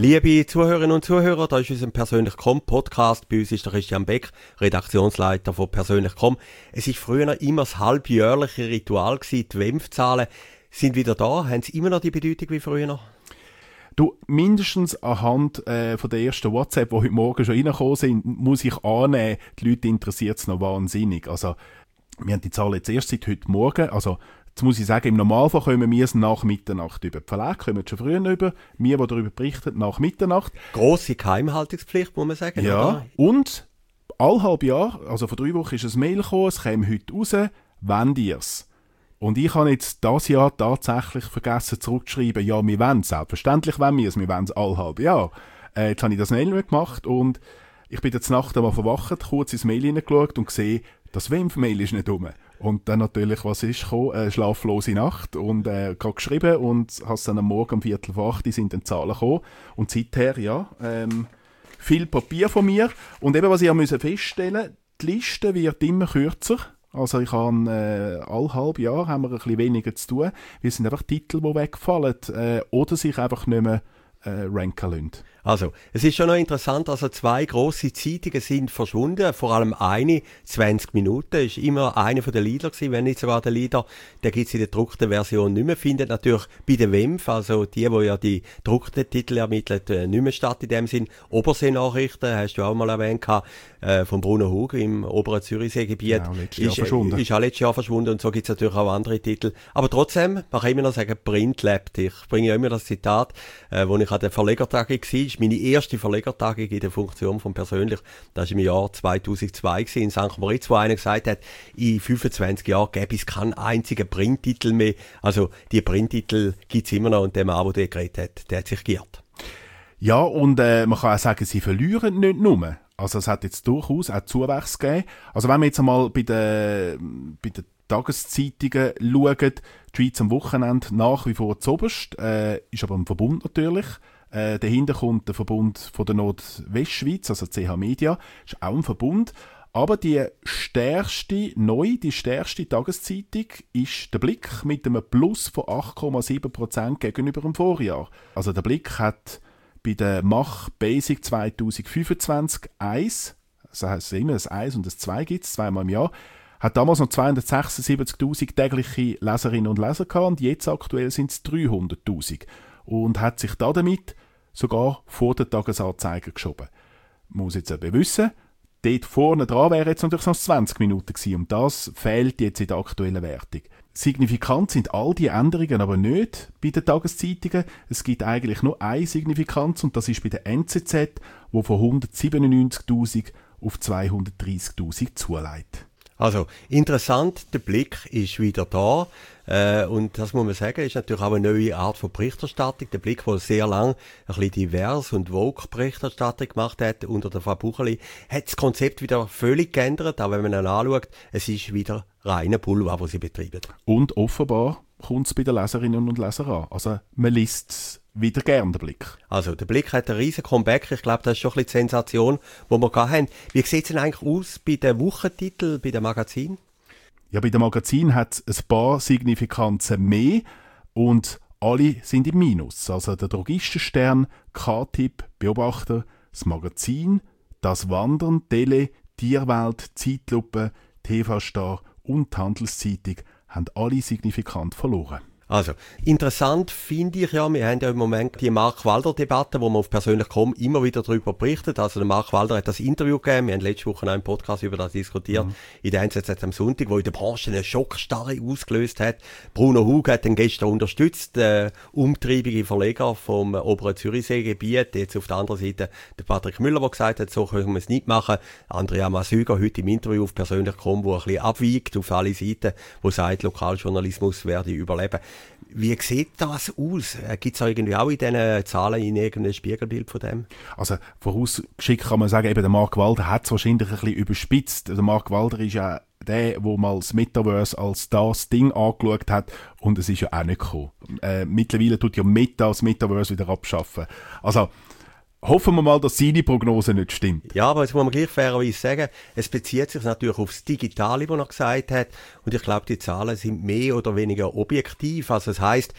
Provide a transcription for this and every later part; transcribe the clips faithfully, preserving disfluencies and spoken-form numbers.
Liebe Zuhörerinnen und Zuhörer, da ist unser Persönlich komm Podcast. Bei uns ist der Christian Beck, Redaktionsleiter von Persönlich komm. Es ist früher immer das halbjährliche Ritual gewesen. Die W E M F-Zahlen sind wieder da. Haben sie immer noch die Bedeutung wie früher? Du, mindestens anhand äh, von der ersten WhatsApp, die heute Morgen schon reingekommen sind, muss ich annehmen, die Leute interessiert es noch wahnsinnig. Also, wir haben die Zahlen jetzt erst seit heute Morgen. Also, jetzt muss ich sagen, im Normalfall kommen wir es nach Mitternacht über. Die Verlage kommen schon früher über. Wir, die darüber berichten, nach Mitternacht. Grosse Geheimhaltungspflicht, muss man sagen. Ja, oder? Und alle halb Jahr, also vor drei Wochen ist ein Mail gekommen, es käme heute raus, wollt ihr es? Und ich habe jetzt dieses Jahr tatsächlich vergessen zurückzuschreiben, ja, wir wollen es. Selbstverständlich wollen wir es, wir wollen es alle halb Jahr. Äh, jetzt habe ich das Mail nicht gemacht und ich bin jetzt Nacht einmal verwacht, kurz ins Mail hineingeschaut und gesehen, das W E M F-Mail ist nicht rum. Und dann natürlich, was ist gekommen? Äh, schlaflose Nacht und äh, gerade geschrieben und hast dann am Morgen um Viertel vor acht sind dann Zahlen gekommen. Und seither, ja, ähm, viel Papier von mir. Und eben, was ich musste feststellen, die Liste wird immer kürzer. Also ich habe äh, alle halb Jahr haben wir ein bisschen weniger zu tun. Wir sind einfach Titel, die wegfallen äh, oder sich einfach nicht mehr äh, ranken lassen. Also, es ist schon noch interessant, also zwei grosse Zeitungen sind verschwunden, vor allem eine, zwanzig Minuten, ist immer einer der Leader gewesen, wenn nicht sogar der Leader, der gibt es in der gedruckten Version nicht mehr, findet natürlich bei der W E M F, also die, die ja die gedruckten Titel ermitteln, nicht mehr statt in dem Sinn. Obersee-Nachrichten, hast du auch mal erwähnt, gehabt, äh, von Bruno Hug im oberen Zürichseegebiet, ja, ist, Jahr verschwunden. ist auch letztes Jahr verschwunden und so gibt es natürlich auch andere Titel. Aber trotzdem, man kann immer noch sagen, Print lebt. Ich bringe ja immer das Zitat, äh, wo ich an der Verlegertagung war, meine erste Verlegertagung in der Funktion von persönlich, das war im Jahr zweitausendzwei in Sankt Moritz, wo einer gesagt hat, in fünfundzwanzig Jahren gäbe es keinen einzigen Printtitel mehr. Also die Printtitel gibt es immer noch und der Mann, der geredet hat, der hat sich geirrt. Ja, und äh, man kann auch sagen, sie verlieren nicht nur. Also es hat jetzt durchaus auch Zuwachs gegeben. Also wenn wir jetzt einmal bei den, bei den Tageszeitungen schauen, die Schweiz am Wochenende nach wie vor zuoberst, äh, ist aber ein Verbund natürlich. Äh, dahinter kommt der Verbund von der Nordwestschweiz, also C H Media, ist auch ein Verbund. Aber die stärkste, neu, die stärkste Tageszeitung ist der Blick mit einem Plus von acht Komma sieben Prozent gegenüber dem Vorjahr. Also der Blick hat bei der Mach Basic zwanzig fünfundzwanzig eins, das heisst immer ein eins und ein zwei gibt es, zweimal im Jahr, hat damals noch zweihundertsechsundsiebzigtausend tägliche Leserinnen und Leser gehabt und jetzt aktuell sind es dreihunderttausend. Und hat sich da damit sogar vor den Tagesanzeiger geschoben. Man muss jetzt aber wissen, dort vorne dran wäre jetzt natürlich noch zwanzig Minuten gewesen und das fehlt jetzt in der aktuellen Wertung. Signifikant sind all die Änderungen aber nicht bei den Tageszeitungen. Es gibt eigentlich nur eine Signifikanz und das ist bei der N Z Z, die von hundertsiebenundneunzigtausend auf zweihundertdreissigtausend zuleitet. Also, interessant, der Blick ist wieder da. Äh, und das muss man sagen, ist natürlich auch eine neue Art von Berichterstattung. Der Blick, der sehr lang ein bisschen divers und woke Berichterstattung gemacht hat, unter der Frau Bucheli, hat das Konzept wieder völlig geändert. Auch wenn man ihn anschaut, es ist wieder reiner Boulevard, den sie betreiben. Und offenbar kommt es bei den Leserinnen und Lesern an. Also, man liest es wieder gern, den Blick. Also, der Blick hat ein riesen Comeback. Ich glaube, das ist schon ein bisschen die Sensation, die wir gehabt haben. Wie sieht es denn eigentlich aus bei den Wochentiteln, bei den Magazinen? Ja, bei den Magazinen hat es ein paar Signifikanzen mehr und alle sind im Minus. Also der Drogistenstern, K-Tipp, Beobachter, das Magazin, das Wandern, Tele, Tierwelt, Zeitlupe, T V-Star und die Handelszeitung haben alle signifikant verloren. Also, interessant finde ich ja, wir haben ja im Moment die Mark-Walder-Debatte, wo man auf persönlich komm immer wieder darüber berichtet. Also der Mark Walder hat das Interview gegeben, wir haben letzte Woche einen Podcast über das diskutiert, mhm. in der N Z Z am Sonntag, wo in der Branche eine Schockstarre ausgelöst hat. Bruno Hug hat den gestern unterstützt, äh, umtriebige Verleger vom oberen Zürichseegebiet. Jetzt auf der anderen Seite der Patrick Müller, der gesagt hat, so können wir es nicht machen. Andrea Masüger heute im Interview auf persönlich komm, wo ein bisschen abwiegt auf alle Seiten, wo sagt, Lokaljournalismus werde überleben. Wie sieht das aus? Gibt es irgendwie auch in diesen Zahlen in irgendein Spiegelbild von dem? Also vorausgeschickt kann man sagen, eben der Mark Walder hat es wahrscheinlich ein bisschen überspitzt. Der Mark Walder ist ja der, der mal das Metaverse als das Ding angeschaut hat und es ist ja auch nicht gekommen. Äh, mittlerweile tut ja Meta das Metaverse wieder abschaffen. Also hoffen wir mal, dass seine Prognose nicht stimmt. Ja, aber jetzt muss man gleich fairerweise sagen, es bezieht sich natürlich aufs Digitale, was er gesagt hat. Und ich glaube, die Zahlen sind mehr oder weniger objektiv. Also das heisst,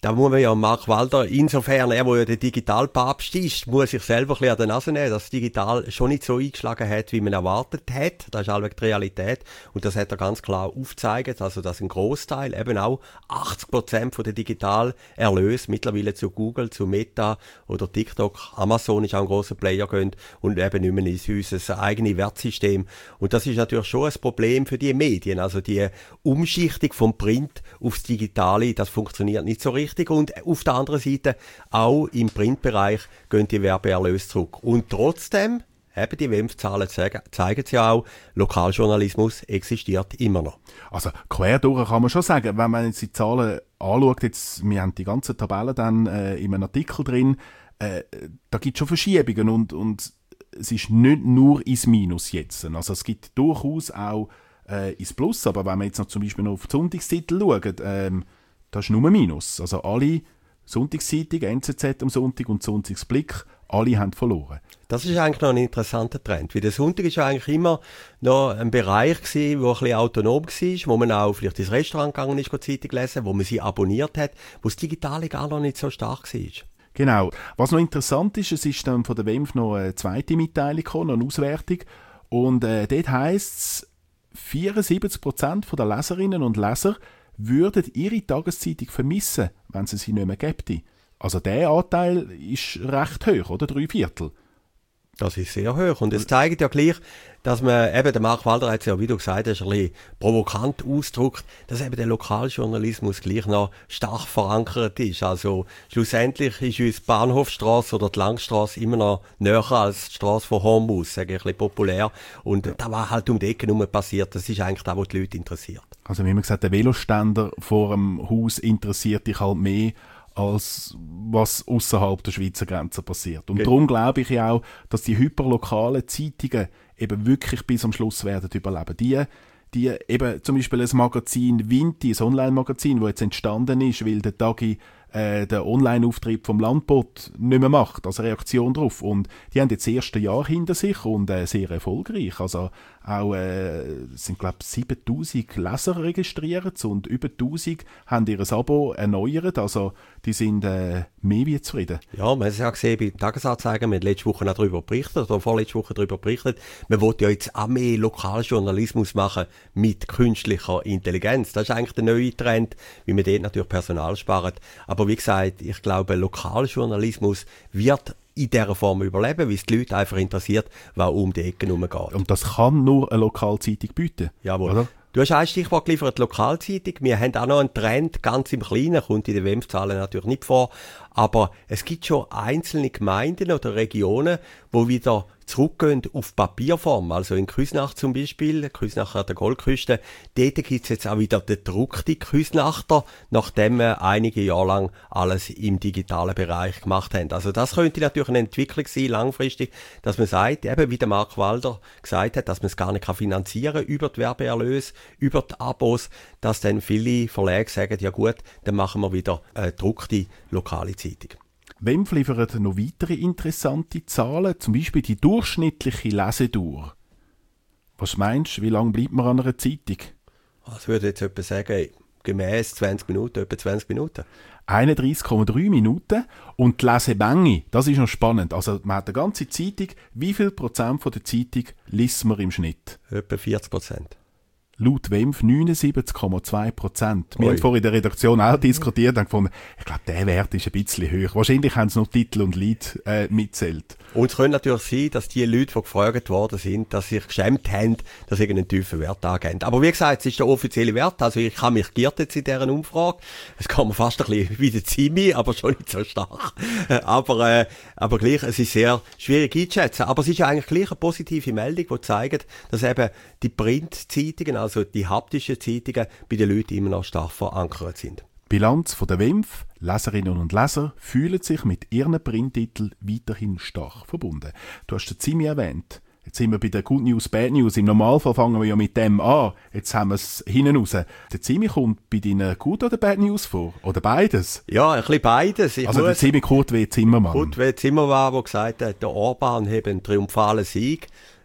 da muss man ja Mark Walder, insofern, er, der ja der Digitalpapst ist, muss sich selber ein bisschen an den Nase nehmen, dass das Digital schon nicht so eingeschlagen hat, wie man erwartet hat. Das ist allweg die Realität. Und das hat er ganz klar aufgezeigt, also dass ein Großteil, eben auch achtzig Prozent von der Digitalerlöse mittlerweile zu Google, zu Meta oder TikTok, Amazon ist auch ein grosser Player gehen und eben nicht mehr in unser eigenes Wertsystem. Und das ist natürlich schon ein Problem für die Medien. Also die Umschichtung vom Print aufs Digitale, das funktioniert nicht so richtig. Und auf der anderen Seite, auch im Printbereich gehen die Werbeerlöse zurück. Und trotzdem, eben die W E M F-Zahlen zeigen es ja auch, Lokaljournalismus existiert immer noch. Also quer durch kann man schon sagen, wenn man jetzt die Zahlen anschaut, jetzt, wir haben die ganzen Tabellen dann äh, in einem Artikel drin, äh, da gibt es schon Verschiebungen und, und es ist nicht nur ins Minus jetzt. Also es gibt durchaus auch äh, ins Plus, aber wenn man jetzt noch zum Beispiel noch auf die Sonntagstitel schaut, ähm, das ist nur Minus. Also alle Sonntagszeitungen, N Z Z am Sonntag und Sonntagsblick, alle haben verloren. Das ist eigentlich noch ein interessanter Trend. Weil der Sonntag war eigentlich immer noch ein Bereich gewesen, der ein bisschen autonom war, wo man auch vielleicht ins Restaurant gegangen ist, Zeitung lesen, wo man sie abonniert hat, wo das Digitale gar noch nicht so stark war. Genau. Was noch interessant ist, es ist dann von der W E M F noch eine zweite Mitteilung gekommen, eine Auswertung. Und äh, dort heisst es, vierundsiebzig Prozent der Leserinnen und Leser würden ihre Tageszeitung vermissen, wenn sie sie nicht mehr gäbe. Also der Anteil ist recht hoch, oder? Drei Viertel. Das ist sehr hoch. Und es zeigt ja gleich, dass man, eben, der Mark Walder hat es ja, wie du gesagt hast, ein bisschen provokant ausgedrückt, dass eben der Lokaljournalismus gleich noch stark verankert ist. Also, schlussendlich ist uns die Bahnhofstrasse oder die Langstrasse immer noch näher als die Strasse von Hornbus, sage ich, ein bisschen populär. Und ja. Da war halt um die Ecke herum passiert. Das ist eigentlich das, was die Leute interessiert. Also, wie immer gesagt, der Veloständer vor dem Haus interessiert dich halt mehr, als was außerhalb der Schweizer Grenze passiert. Und okay. Darum glaube ich auch, dass die hyperlokalen Zeitungen eben wirklich bis am Schluss werden überleben. Die, die eben zum Beispiel ein Magazin Vinti, ein Online-Magazin, das jetzt entstanden ist, weil der Tagi äh, den Online-Auftrieb vom Landbot nicht mehr macht, als Reaktion darauf. Und die haben jetzt das erste Jahr hinter sich und äh, sehr erfolgreich. Also auch, äh, sind glaube ich siebentausend Leser registriert und über tausend haben ihr Abo erneuert. Also die sind äh, mehr wie zufrieden. Ja, man hat es ja gesehen bei Tagesanzeigen, wir haben letzte Woche auch darüber berichtet, oder vorletzte Woche darüber berichtet, man will ja jetzt auch mehr Lokaljournalismus machen mit künstlicher Intelligenz. Das ist eigentlich der neue Trend, wie man dort natürlich Personal spart. Aber wie gesagt, ich glaube, Lokaljournalismus wird in dieser Form überleben, weil es die Leute einfach interessiert, was um die Ecke herumgeht. Und das kann nur eine Lokalzeitung bieten. Jawohl. Oder? Du hast ein Stichwort geliefert, Lokalzeitung. Wir haben auch noch einen Trend, ganz im Kleinen, kommt in den W E M F-Zahlen natürlich nicht vor, aber es gibt schon einzelne Gemeinden oder Regionen, wo wieder zurückgehen auf Papierform. Also in Küsnacht zum Beispiel, Küsnacht an der Goldküste, dort gibt es jetzt auch wieder den gedruckten Küsnachter, nachdem wir einige Jahre lang alles im digitalen Bereich gemacht haben. Also das könnte natürlich eine Entwicklung sein, langfristig, dass man sagt, eben wie der Mark Walder gesagt hat, dass man es gar nicht finanzieren kann über die Werbeerlöse, über die Abos, dass dann viele Verlage sagen, ja gut, dann machen wir wieder eine gedruckte lokale Zeitung. W E M F liefert noch weitere interessante Zahlen, zum Beispiel die durchschnittliche Lesedauer. Was meinst du, wie lange bleibt man an einer Zeitung? Ich würde jetzt etwa sagen, gemäss zwanzig Minuten, etwa zwanzig Minuten. einunddreißig Komma drei Minuten. Und die Lesemenge, das ist noch spannend. Also man hat eine ganze Zeitung, wie viel Prozent von der Zeitung liest man im Schnitt? Etwa vierzig Prozent. Laut W E M F neunundsiebzig Komma zwei Prozent. Wir Oi. haben vorhin in der Redaktion auch diskutiert und gefunden, ich glaube, der Wert ist ein bisschen höher. Wahrscheinlich haben sie noch Titel und Lied äh, mitzählt. Und es könnte natürlich sein, dass die Leute, die gefragt worden sind, dass sie sich geschämt haben, dass sie einen tiefen Wert angeben. Aber wie gesagt, es ist der offizielle Wert. Also ich habe mich geirrt jetzt in dieser Umfrage. Es kann man fast ein bisschen wie der Zimi, aber schon nicht so stark. Aber, äh, aber gleich, es ist sehr schwierig einzuschätzen. Aber es ist ja eigentlich gleich eine positive Meldung, die zeigt, dass eben die Printzeitungen, also die haptischen Zeitungen, bei den Leuten immer noch stark verankert sind. Bilanz von der W E M F. Leserinnen und Leser fühlen sich mit ihren Printtiteln weiterhin stark verbunden. Du hast den Zimi erwähnt. Jetzt sind wir bei der Good News, Bad News. Im Normalfall fangen wir ja mit dem an. Jetzt haben wir es hinten raus. Der Zimi kommt bei deinen Good oder Bad News vor? Oder beides? Ja, ein bisschen beides. Ich also der Zimi Kurt W. Zimmermann. Kurt W. Zimmermann, der gesagt hat, der Orban habe einen triumphalen Sieg.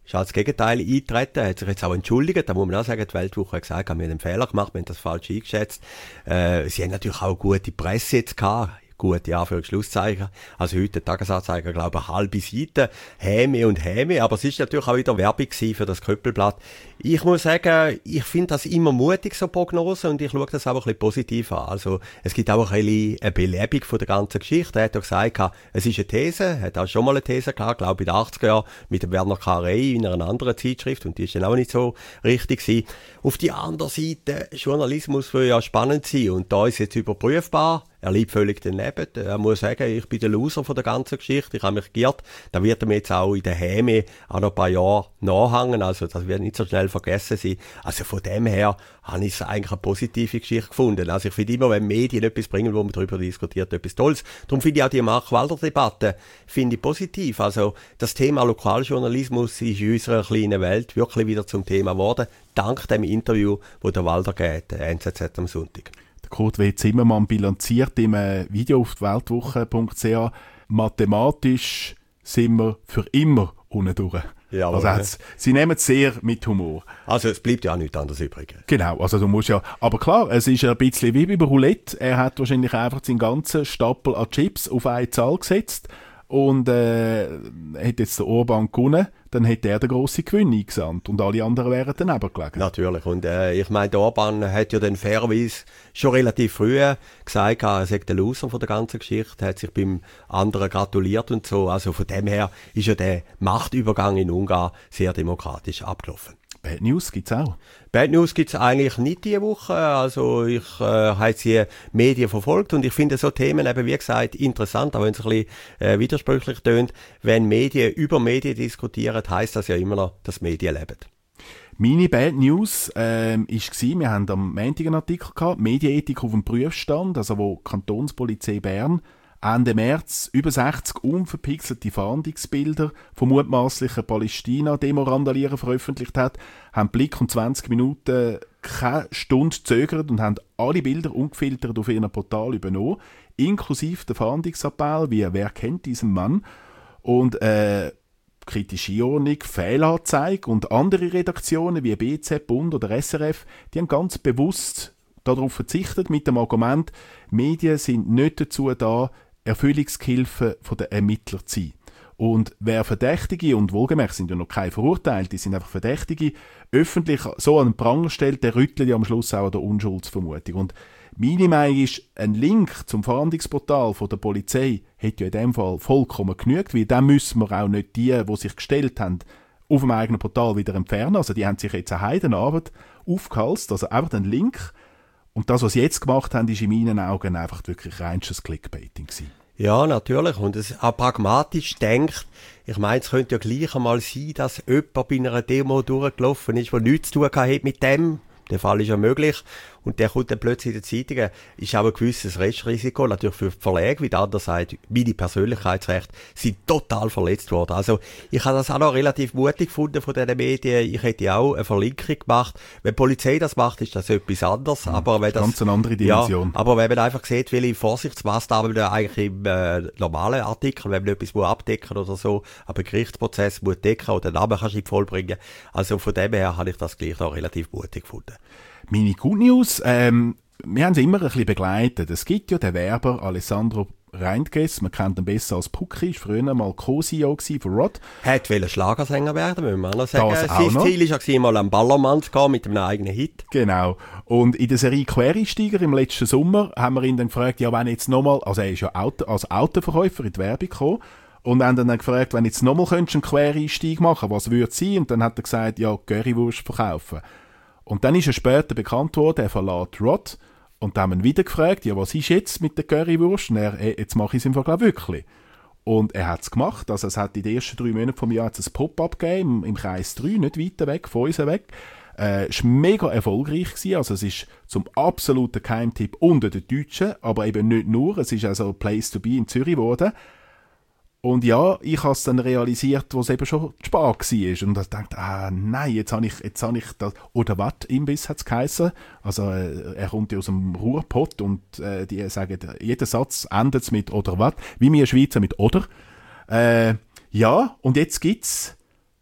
ist als Gegenteil eingetreten, hat sich jetzt auch entschuldigt. Da muss man auch sagen, die Weltwoche hat gesagt, haben wir einen Fehler gemacht, wir haben das falsch eingeschätzt. Äh, sie haben natürlich auch gute Presse jetzt gehabt. Gute Anführungs-Schlusszeichen. Also heute der Tagesanzeiger, glaube ich, eine halbe Seite. Häme und Häme. Aber es ist natürlich auch wieder Werbung für das Köppelblatt. Ich muss sagen, ich finde das immer mutig, so Prognosen, und ich schaue das auch ein bisschen positiv an. Also, es gibt auch ein bisschen eine Belebung von der ganzen Geschichte. Er hat ja gesagt, es ist eine These, er hat auch schon mal eine These gehabt, glaube ich, in den achtziger Jahren, mit dem Werner Carey in einer anderen Zeitschrift, und die ist dann auch nicht so richtig gewesen. Auf die andere Seite, Journalismus will ja spannend sein, und da ist jetzt überprüfbar. Er liegt völlig daneben. Er muss sagen, ich bin der Loser von der ganzen Geschichte. Ich habe mich geirrt. Da wird er mir jetzt auch in der Häme auch noch ein paar Jahre nachhängen. Also, das wird nicht so schnell vergessen sein. Also, von dem her habe ich es eigentlich eine positive Geschichte gefunden. Also, ich finde immer, wenn Medien etwas bringen, wo man darüber diskutiert, etwas Tolles. Darum finde ich auch die Mark-Walder-Debatte finde ich positiv. Also, das Thema Lokaljournalismus ist in unserer kleinen Welt wirklich wieder zum Thema geworden. Dank dem Interview, das der Walder geht, der N Z Z am Sonntag. Kurt W. Zimmermann bilanziert im Video auf weltwoche punkt c h, mathematisch sind wir für immer unten durch. Ja, also ja. Sie nehmen es sehr mit Humor. Also es bleibt ja auch nichts anderes übrig. Genau, also du musst ja, aber klar, es ist ein bisschen wie bei Roulette. Er hat wahrscheinlich einfach seinen ganzen Stapel an Chips auf eine Zahl gesetzt und äh, hat jetzt der Orban gewonnen, dann hätte er den grossen Gewinn eingesandt und alle anderen wären daneben gelegen. Natürlich, und äh, ich meine, der Orban hat ja dann fairerweise schon relativ früh gesagt, er sei der Loser von der ganzen Geschichte, hat sich beim anderen gratuliert und so. Also von dem her ist ja der Machtübergang in Ungarn sehr demokratisch abgelaufen. Bad News gibt's auch. Bad News gibt's eigentlich nicht diese Woche. Also ich äh, habe jetzt die Medien verfolgt und ich finde so Themen eben, wie gesagt, interessant, auch wenn es ein bisschen äh, widersprüchlich tönt. Wenn Medien über Medien diskutieren, heisst das ja immer noch, dass Medien leben. Meine Bad News ähm, war, wir haben am Montag einen Artikel gehabt, Medienethik auf dem Prüfstand, also wo die Kantonspolizei Bern Ende März über sechzig unverpixelte Fahndungsbilder vom mutmaßlichen Palästina-Demo-Randalieren veröffentlicht hat, haben Blick und zwanzig Minuten keine Stunde gezögert und haben alle Bilder ungefiltert auf ihrem Portal übernommen, inklusive der Fahndungsappell, wie «Wer kennt diesen Mann?» und äh, kritische Ordnung, Fehlanzeige und andere Redaktionen wie B Z, Bund oder S R F, die haben ganz bewusst darauf verzichtet mit dem Argument, Medien sind nicht dazu da, Erfüllungshilfen der Ermittler zu sein. Und wer Verdächtige, und wohlgemerkt sind ja noch keine Verurteilte, sind einfach Verdächtige, öffentlich so an den Pranger stellt, der rüttelt ja am Schluss auch an der Unschuldsvermutung. Und meine Meinung ist, ein Link zum Fahndungsportal von der Polizei hätte ja in dem Fall vollkommen genügt, weil dann müssen wir auch nicht die, die sich gestellt haben, auf dem eigenen Portal wieder entfernen. Also die haben sich jetzt eine Heidenarbeit aufgehalst, also einfach einen Link. Und das, was sie jetzt gemacht haben, ist in meinen Augen einfach wirklich reinstes Clickbaiting gewesen. Ja, natürlich. Und es auch pragmatisch denkt, ich meine, es könnte ja gleich einmal sein, dass jemand bei einer Demo durchgelaufen ist, der nichts zu tun hat mit dem. Der Fall ist ja möglich. Und der kommt dann plötzlich in den Zeitungen. Ist auch ein gewisses Restrisiko, natürlich für die Verlage, wie der andere sagt, meine Persönlichkeitsrechte sind total verletzt worden. Also, ich habe das auch noch relativ mutig gefunden von diesen Medien. Ich hätte auch eine Verlinkung gemacht. Wenn die Polizei das macht, ist das etwas anderes. Mhm, aber wenn das, ganz eine andere Dimension. Ja, aber wenn man einfach sieht, welche Vorsichtsmaßnahmen man eigentlich im äh, normalen Artikel, wenn man etwas muss abdecken oder so, aber Gerichtsprozess muss decken oder den Namen kannst du nicht vollbringen. Also von dem her habe ich das gleich noch relativ mutig gefunden. Meine Good News, ähm, wir haben sie immer ein bisschen begleitet. Es gibt ja den Werber Alessandro Reintges, man kennt ihn besser als Pucki, ist früher mal Co-C E O von Rod. Er wollte Schlagersänger werden, müssen wir auch noch sagen. Das auch Sein noch. Ziel war ja mal am Ballermann zu gehen mit einem eigenen Hit. Genau. Und in der Serie Quereinsteiger im letzten Sommer haben wir ihn dann gefragt, ja, wenn jetzt nochmal, also er ist ja Auto, als Autoverkäufer in die Werbung gekommen, und haben dann gefragt, wenn jetzt nochmal einen Quereinstieg machen, was würde es sein? Und dann hat er gesagt, ja, Currywurst verkaufen. Und dann ist er später bekannt worden, er verlässt Rod. Und dann haben wir ihn wieder gefragt, ja, was ist jetzt mit der Currywurst? Und er, hey, jetzt mache ich es im Fall wirklich. Und er hat es gemacht. Also es hat in den ersten drei Monaten vom Jahr ein Pop-up gegeben, im, im Kreis drei, nicht weiter weg, von uns weg. Äh, es war mega erfolgreich gewesen. Also es ist zum absoluten Geheimtipp unter den Deutschen, aber eben nicht nur. Es ist also Place to be in Zürich geworden. Und ja, ich habe es dann realisiert, wo es eben schon zu spät war. Und ich dachte, ah nein, jetzt habe ich, jetzt habe ich das, oder was, Imbiss hat es geheissen. Also äh, er kommt ja aus dem Ruhrpott und äh, die sagen, jeder Satz endet mit oder was, wie wir Schweizer mit oder. Äh, ja, und jetzt gibt es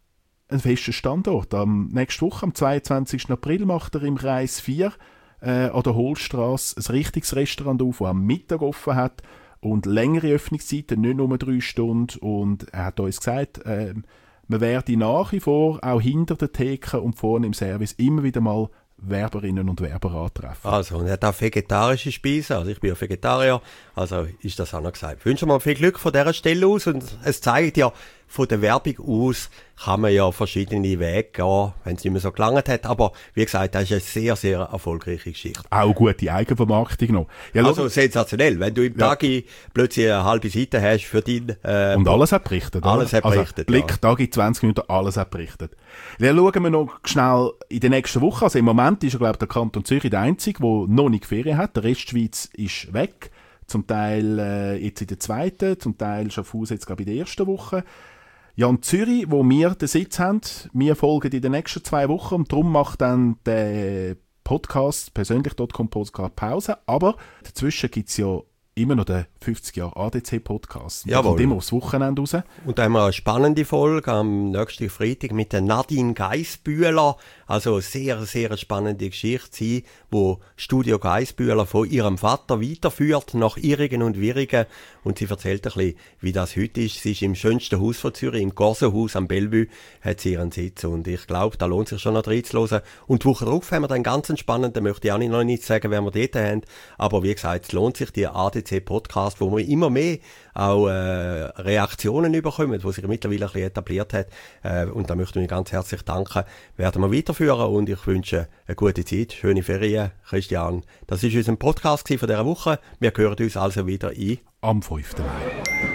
einen festen Standort. Am nächste Woche, am zweiundzwanzigsten April, macht er im Kreis vier äh, an der Holstrasse ein richtiges Restaurant auf, das am Mittag offen hat und längere Öffnungszeiten, nicht nur drei Stunden. Und er hat uns gesagt, äh, man werde nach wie vor auch hinter der Theke und vorne im Service immer wieder mal Werberinnen und Werber antreffen. Also, und er hat auch vegetarische Speisen, also ich bin ja Vegetarier, also ist das auch noch gesagt. Ich wünsche mal viel Glück von dieser Stelle aus und es zeigt ja, von der Werbung aus kann man ja verschiedene Wege gehen, wenn es nicht mehr so gelangt hat, aber wie gesagt, das ist eine sehr, sehr erfolgreiche Geschichte. Auch gute Eigenvermarktung noch. Ja, also sensationell, wenn du im ja. Tag plötzlich eine halbe Seite hast für dein... Äh, und alles hat berichtet. Alles hat berichtet, also, Blick, ja. Tag in zwanzig Minuten, alles hat berichtet. Dann schauen wir noch schnell in der nächsten Woche. Also im Moment ist, glaube ich, der Kanton Zürich der einzige, der noch nicht Ferien hat. Der Rest der Schweiz ist weg. Zum Teil äh, jetzt in der zweiten, zum Teil Schaffhausen jetzt, glaube ich, in der ersten Woche. Ja, und Zürich, wo wir den Sitz haben, wir folgen in den nächsten zwei Wochen und darum macht dann der Podcast, persönlich Punkt com Podcast, Pause. Aber dazwischen gibt es ja immer noch den fünfzig Jahre A D C-Podcast. Der kommt immer aufs Wochenende raus. Und da haben wir eine spannende Folge am nächsten Freitag mit der Nadine Geissbühler. Also eine sehr, sehr spannende Geschichte, sie, wo Studio Geissbühler von ihrem Vater weiterführt nach Irrigen und Wirrigen. Und sie erzählt ein bisschen, wie das heute ist. Sie ist im schönsten Haus von Zürich, im Gorsenhaus am Bellevue, hat sie ihren Sitz. Und ich glaube, da lohnt sich schon noch reinzuhören. Und die Woche drauf haben wir dann ganz einen spannenden, möchte ich auch noch nicht sagen, wer wir dort haben. Aber wie gesagt, es lohnt sich, die A D C-Podcast, wo wir immer mehr auch äh, Reaktionen bekommen, die sich mittlerweile ein bisschen etabliert hat. Äh, und da möchte ich ganz herzlich danken. Werden wir weiterführen und ich wünsche eine gute Zeit, schöne Ferien, Christian. Das war unser Podcast von dieser Woche. Wir hören uns also wieder ein. Am fünften Mai.